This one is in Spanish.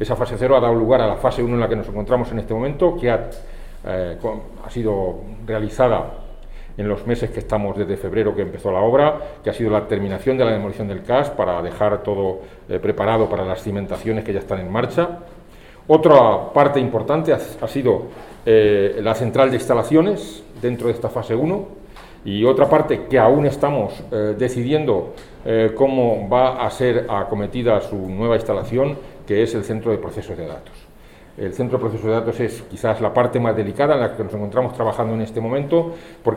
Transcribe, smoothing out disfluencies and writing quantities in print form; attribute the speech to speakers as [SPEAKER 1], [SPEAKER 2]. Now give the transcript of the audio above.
[SPEAKER 1] Esa fase 0 ha dado lugar a la fase 1 en la que nos encontramos en este momento, que ha sido realizada en los meses que estamos desde febrero que empezó la obra, que ha sido la terminación de la demolición del CAS para dejar todo preparado para las cimentaciones que ya están en marcha. Otra parte importante ha sido la central de instalaciones dentro de esta fase 1, y otra parte que aún estamos decidiendo cómo va a ser acometida su nueva instalación, que es el centro de procesos de datos. El centro de procesos de datos es quizás la parte más delicada en la que nos encontramos trabajando en este momento, porque